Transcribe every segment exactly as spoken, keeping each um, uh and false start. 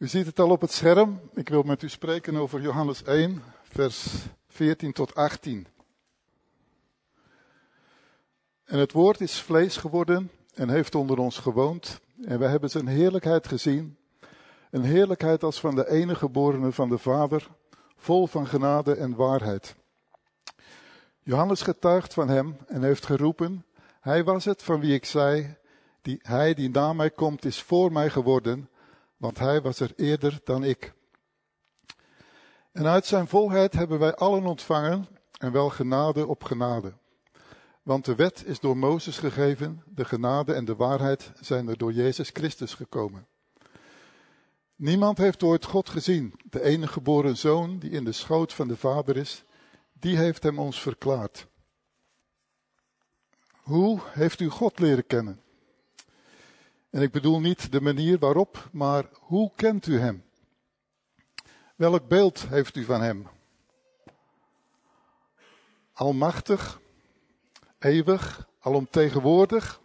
U ziet het al op het scherm. Ik wil met u spreken over Johannes één, vers veertien tot achttien. En het woord is vlees geworden en heeft onder ons gewoond. En wij hebben zijn heerlijkheid gezien. Een heerlijkheid als van de enige geborene van de Vader, vol van genade en waarheid. Johannes getuigt van hem en heeft geroepen: hij was het van wie ik zei, die, hij die na mij komt is voor mij geworden, want hij was er eerder dan ik. En uit zijn volheid hebben wij allen ontvangen, en wel genade op genade. Want de wet is door Mozes gegeven, de genade en de waarheid zijn er door Jezus Christus gekomen. Niemand heeft ooit God gezien, de enige geboren Zoon die in de schoot van de Vader is, die heeft hem ons verklaard. Hoe heeft u God leren kennen? En ik bedoel niet de manier waarop, maar hoe kent u hem? Welk beeld heeft u van hem? Almachtig, eeuwig, alomtegenwoordig?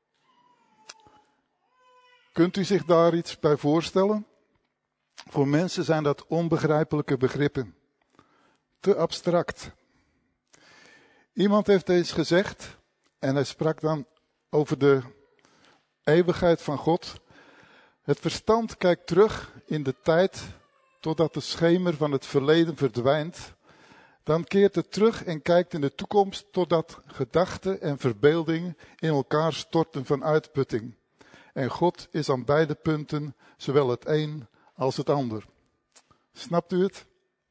Kunt u zich daar iets bij voorstellen? Voor mensen zijn dat onbegrijpelijke begrippen. Te abstract. Iemand heeft eens gezegd, en hij sprak dan over de eeuwigheid van God. Het verstand kijkt terug in de tijd totdat de schemer van het verleden verdwijnt. Dan keert het terug en kijkt in de toekomst totdat gedachten en verbeelding in elkaar storten van uitputting. En God is aan beide punten zowel het een als het ander. Snapt u het?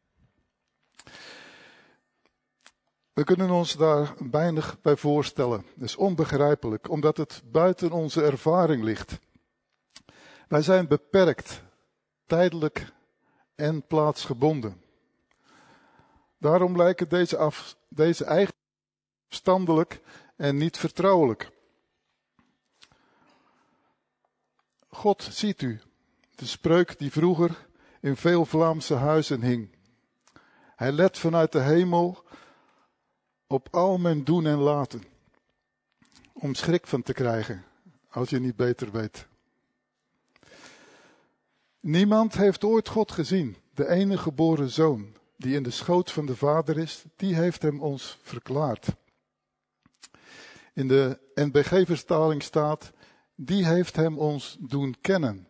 We kunnen ons daar weinig bij voorstellen. Dat is onbegrijpelijk, omdat het buiten onze ervaring ligt. Wij zijn beperkt, tijdelijk en plaatsgebonden. Daarom lijken deze, af, deze eigen afstandelijk en niet vertrouwelijk. God ziet u, de spreuk die vroeger in veel Vlaamse huizen hing. Hij let vanuit de hemel op al mijn doen en laten. Om schrik van te krijgen, als je niet beter weet. Niemand heeft ooit God gezien, de enige geboren Zoon, die in de schoot van de Vader is, die heeft hem ons verklaard. In de N B G-vertaling staat, die heeft hem ons doen kennen.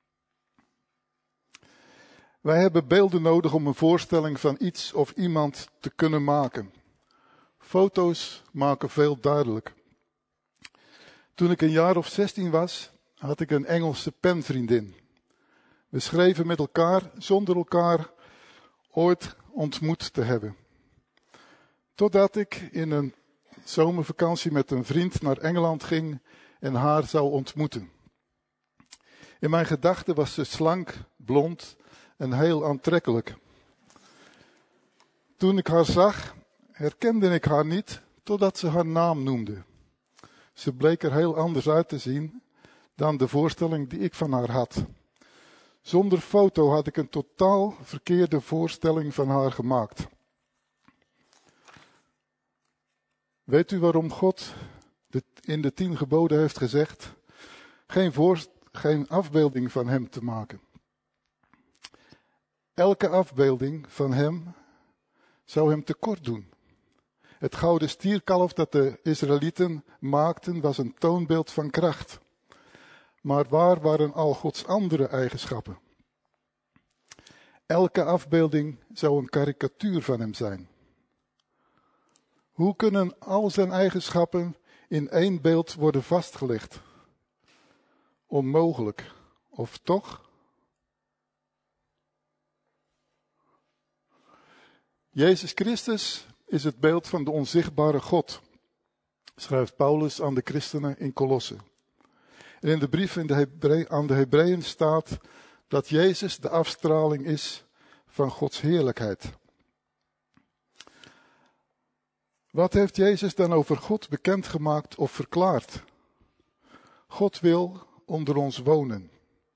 Wij hebben beelden nodig om een voorstelling van iets of iemand te kunnen maken. Foto's maken veel duidelijk. Toen ik een jaar of zestien was, had ik een Engelse penvriendin. We schreven met elkaar zonder elkaar ooit ontmoet te hebben. Totdat ik in een zomervakantie met een vriend naar Engeland ging en haar zou ontmoeten. In mijn gedachten was ze slank, blond en heel aantrekkelijk. Toen ik haar zag, herkende ik haar niet, totdat ze haar naam noemde. Ze bleek er heel anders uit te zien dan de voorstelling die ik van haar had. Zonder foto had ik een totaal verkeerde voorstelling van haar gemaakt. Weet u waarom God in de tien geboden heeft gezegd geen, voor, geen afbeelding van hem te maken? Elke afbeelding van hem zou hem tekort doen. Het gouden stierkalf dat de Israëlieten maakten was een toonbeeld van kracht. Maar waar waren al Gods andere eigenschappen? Elke afbeelding zou een karikatuur van hem zijn. Hoe kunnen al zijn eigenschappen in één beeld worden vastgelegd? Onmogelijk. Of toch? Jezus Christus is het beeld van de onzichtbare God, schrijft Paulus aan de christenen in Kolosse. En in de brief in de Hebre- aan de Hebreeën staat dat Jezus de afstraling is van Gods heerlijkheid. Wat heeft Jezus dan over God bekendgemaakt of verklaard? God wil onder ons wonen.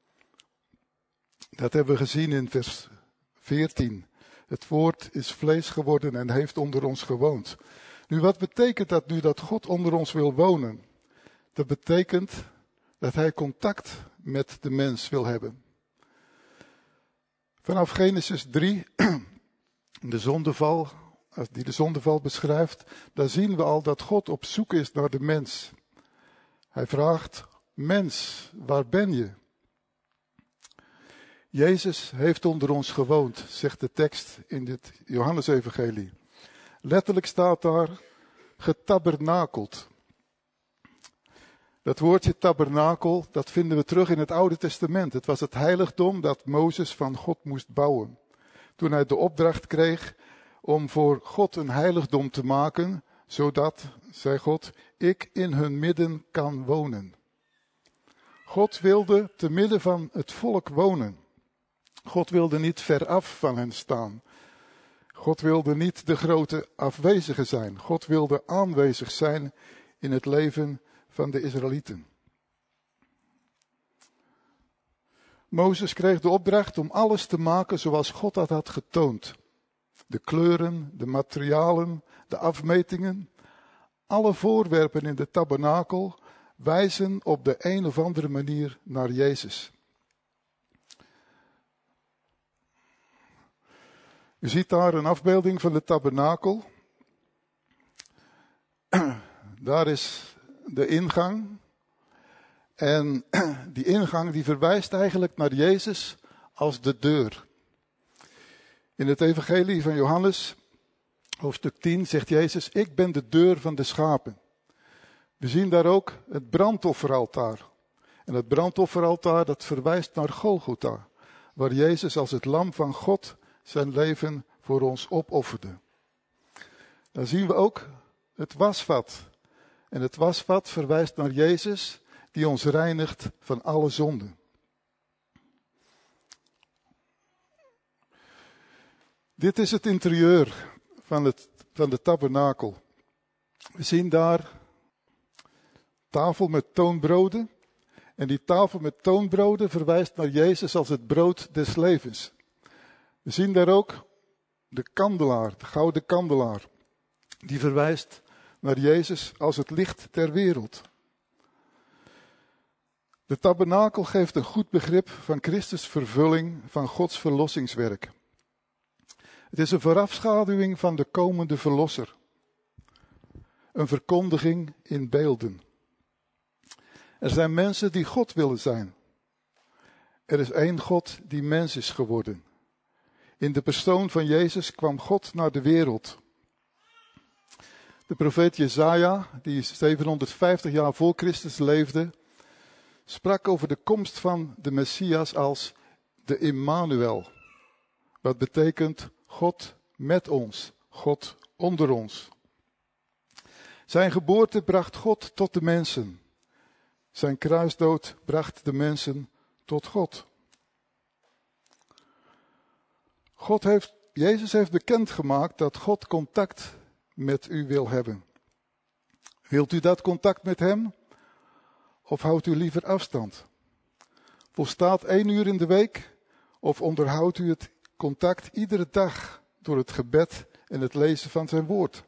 Dat hebben we gezien in vers veertien. Het woord is vlees geworden en heeft onder ons gewoond. Nu, wat betekent dat nu dat God onder ons wil wonen? Dat betekent dat hij contact met de mens wil hebben. Vanaf Genesis drie, de zondeval, die de zondeval beschrijft, daar zien we al dat God op zoek is naar de mens. Hij vraagt, mens, waar ben je? Jezus heeft onder ons gewoond, zegt de tekst in dit Johannesevangelie. Letterlijk staat daar, getabernakeld. Dat woordje tabernakel, dat vinden we terug in het Oude Testament. Het was het heiligdom dat Mozes van God moest bouwen. Toen hij de opdracht kreeg om voor God een heiligdom te maken, zodat, zei God, ik in hun midden kan wonen. God wilde te midden van het volk wonen. God wilde niet veraf van hen staan. God wilde niet de grote afwezige zijn. God wilde aanwezig zijn in het leven van de Israëlieten. Mozes kreeg de opdracht om alles te maken zoals God dat had getoond. De kleuren, de materialen, de afmetingen. Alle voorwerpen in de tabernakel wijzen op de een of andere manier naar Jezus. U ziet daar een afbeelding van de tabernakel. Daar is de ingang. En die ingang die verwijst eigenlijk naar Jezus als de deur. In het evangelie van Johannes, hoofdstuk tien, zegt Jezus, ik ben de deur van de schapen. We zien daar ook het brandofferaltaar. En het brandofferaltaar dat verwijst naar Golgotha, waar Jezus als het lam van God zijn leven voor ons opofferde. Dan zien we ook het wasvat. En het wasvat verwijst naar Jezus die ons reinigt van alle zonden. Dit is het interieur van, het, van de tabernakel. We zien daar tafel met toonbroden. En die tafel met toonbroden verwijst naar Jezus als het brood des levens. We zien daar ook de kandelaar, de gouden kandelaar. Die verwijst naar Jezus als het licht ter wereld. De tabernakel geeft een goed begrip van Christus' vervulling van Gods verlossingswerk. Het is een voorafschaduwing van de komende verlosser. Een verkondiging in beelden. Er zijn mensen die God willen zijn. Er is één God die mens is geworden. In de persoon van Jezus kwam God naar de wereld. De profeet Jesaja, die zevenhonderdvijftig jaar voor Christus leefde, sprak over de komst van de Messias als de Immanuel. Wat betekent God met ons, God onder ons. Zijn geboorte bracht God tot de mensen. Zijn kruisdood bracht de mensen tot God. God heeft, Jezus heeft bekendgemaakt dat God contact met u wil hebben. Wilt u dat contact met hem? Of houdt u liever afstand? Volstaat één uur in de week? Of onderhoudt u het contact iedere dag door het gebed en het lezen van zijn woord?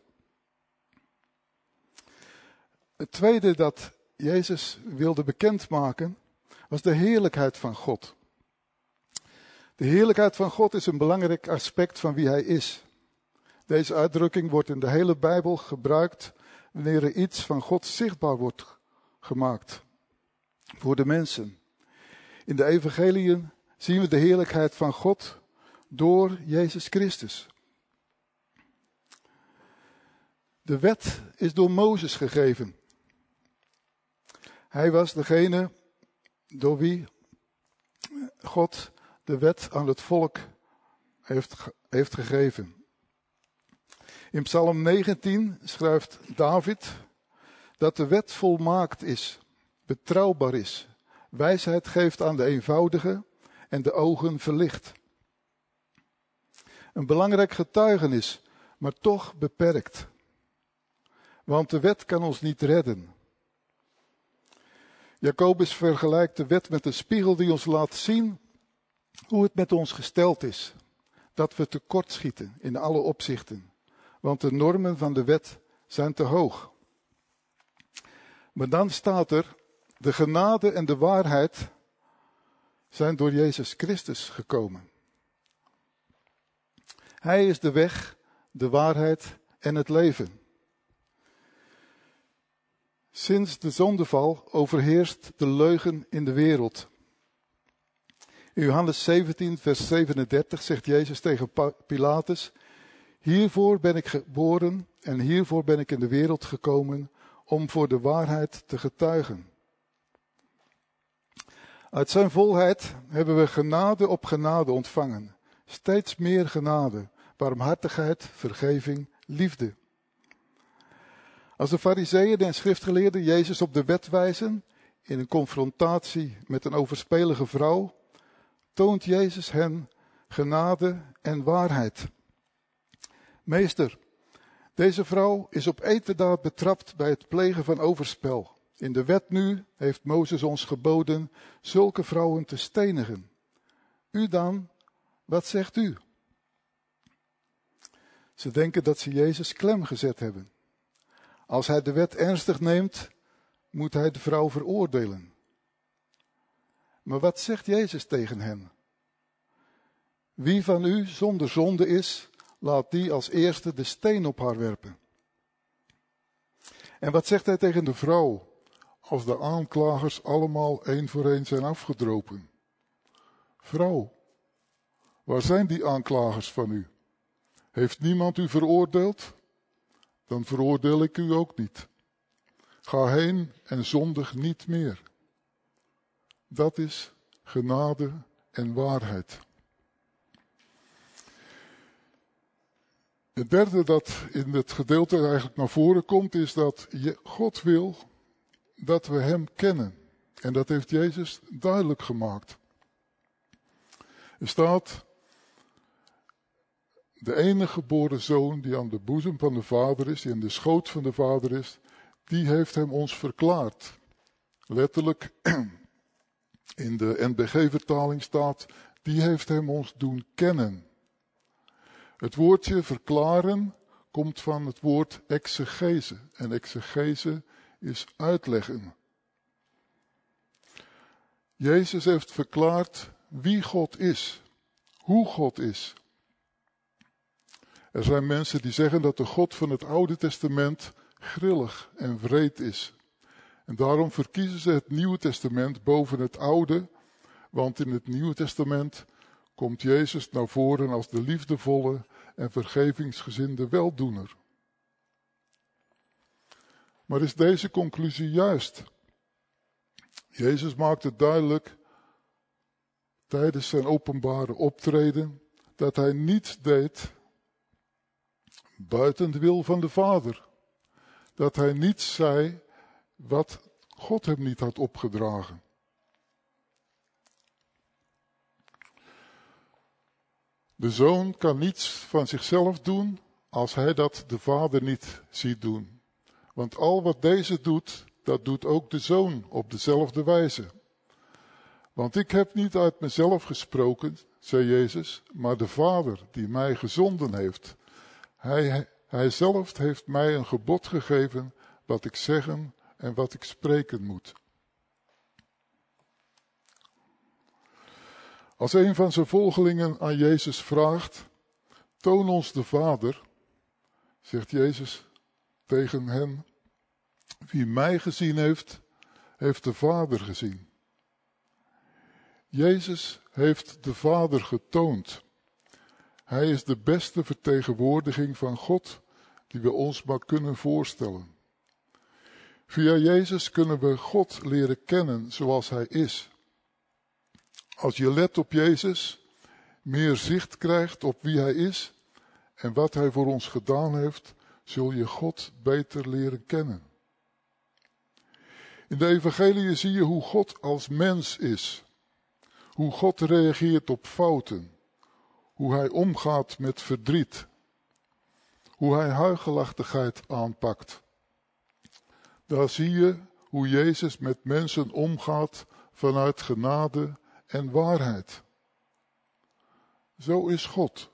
Het tweede dat Jezus wilde bekendmaken was de heerlijkheid van God. De heerlijkheid van God is een belangrijk aspect van wie hij is. Deze uitdrukking wordt in de hele Bijbel gebruikt wanneer er iets van God zichtbaar wordt gemaakt voor de mensen. In de evangeliën zien we de heerlijkheid van God door Jezus Christus. De wet is door Mozes gegeven. Hij was degene door wie God de wet aan het volk heeft, heeft gegeven. In Psalm negentien schrijft David dat de wet volmaakt is, betrouwbaar is, wijsheid geeft aan de eenvoudige en de ogen verlicht. Een belangrijk getuigenis, maar toch beperkt. Want de wet kan ons niet redden. Jacobus vergelijkt de wet met een spiegel die ons laat zien hoe het met ons gesteld is. Dat we tekortschieten in alle opzichten. Want de normen van de wet zijn te hoog. Maar dan staat er, de genade en de waarheid zijn door Jezus Christus gekomen. Hij is de weg, de waarheid en het leven. Sinds de zondeval overheerst de leugen in de wereld. In Johannes zeventien, vers zevenendertig zegt Jezus tegen Pilatus: hiervoor ben ik geboren en hiervoor ben ik in de wereld gekomen, om voor de waarheid te getuigen. Uit zijn volheid hebben we genade op genade ontvangen. Steeds meer genade, barmhartigheid, vergeving, liefde. Als de farizeeën en schriftgeleerden Jezus op de wet wijzen, in een confrontatie met een overspelige vrouw, toont Jezus hen genade en waarheid. Meester, deze vrouw is op eterdaad betrapt bij het plegen van overspel. In de wet nu heeft Mozes ons geboden zulke vrouwen te stenigen. U dan, wat zegt u? Ze denken dat ze Jezus klem gezet hebben. Als hij de wet ernstig neemt, moet hij de vrouw veroordelen. Maar wat zegt Jezus tegen hen? Wie van u zonder zonde is, laat die als eerste de steen op haar werpen. En wat zegt hij tegen de vrouw, als de aanklagers allemaal één voor één zijn afgedropen? Vrouw, waar zijn die aanklagers van u? Heeft niemand u veroordeeld? Dan veroordeel ik u ook niet. Ga heen en zondig niet meer. Dat is genade en waarheid. Het derde dat in het gedeelte eigenlijk naar voren komt, is dat God wil dat we hem kennen. En dat heeft Jezus duidelijk gemaakt. Er staat: de enige geboren zoon die aan de boezem van de Vader is, die in de schoot van de Vader is, die heeft hem ons verklaard. Letterlijk in de N B G-vertaling staat: die heeft hem ons doen kennen. Het woordje verklaren komt van het woord exegese. En exegese is uitleggen. Jezus heeft verklaard wie God is, hoe God is. Er zijn mensen die zeggen dat de God van het Oude Testament grillig en wreed is. En daarom verkiezen ze het Nieuwe Testament boven het Oude, want in het Nieuwe Testament komt Jezus naar voren als de liefdevolle en vergevingsgezinde weldoener. Maar is deze conclusie juist? Jezus maakte duidelijk tijdens zijn openbare optreden dat hij niets deed buiten de wil van de Vader. Dat hij niets zei wat God hem niet had opgedragen. De zoon kan niets van zichzelf doen als hij dat de Vader niet ziet doen. Want al wat deze doet, dat doet ook de zoon op dezelfde wijze. Want ik heb niet uit mezelf gesproken, zei Jezus, maar de Vader die mij gezonden heeft. Hij, hij zelf heeft mij een gebod gegeven wat ik zeggen en wat ik spreken moet. Als een van zijn volgelingen aan Jezus vraagt: toon ons de Vader, zegt Jezus tegen hen: wie mij gezien heeft, heeft de Vader gezien. Jezus heeft de Vader getoond. Hij is de beste vertegenwoordiging van God die we ons maar kunnen voorstellen. Via Jezus kunnen we God leren kennen zoals hij is. Als je let op Jezus, meer zicht krijgt op wie hij is en wat hij voor ons gedaan heeft, zul je God beter leren kennen. In de evangelie zie je hoe God als mens is. Hoe God reageert op fouten. Hoe hij omgaat met verdriet. Hoe hij huichelachtigheid aanpakt. Daar zie je hoe Jezus met mensen omgaat vanuit genade en waarheid. Zo is God.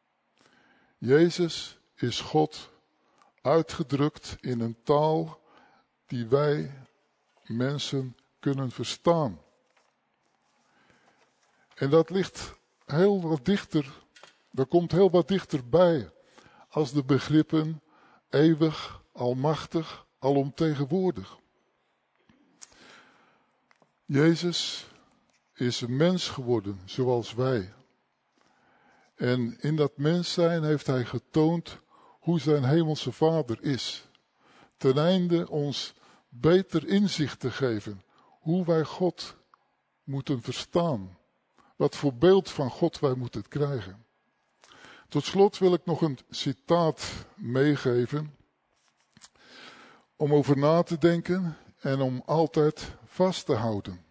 Jezus is God, uitgedrukt in een taal die wij mensen kunnen verstaan. En dat ligt heel wat dichter Dat komt heel wat dichterbij als de begrippen eeuwig, almachtig, alomtegenwoordig. Jezus is een mens geworden, zoals wij. En in dat mens zijn heeft hij getoond hoe zijn hemelse Vader is. Ten einde ons beter inzicht te geven hoe wij God moeten verstaan. Wat voor beeld van God wij moeten krijgen. Tot slot wil ik nog een citaat meegeven. Om over na te denken en om altijd vast te houden.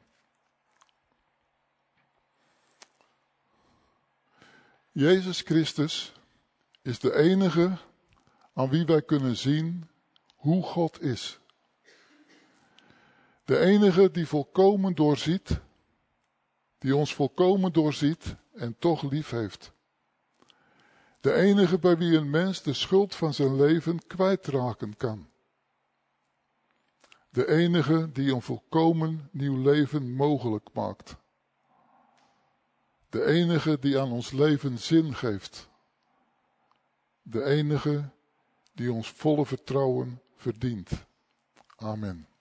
Jezus Christus is de enige aan wie wij kunnen zien hoe God is. De enige die volkomen doorziet, die ons volkomen doorziet en toch lief heeft. De enige bij wie een mens de schuld van zijn leven kwijtraken kan. De enige die een volkomen nieuw leven mogelijk maakt. De enige die aan ons leven zin geeft. De enige die ons volle vertrouwen verdient. Amen.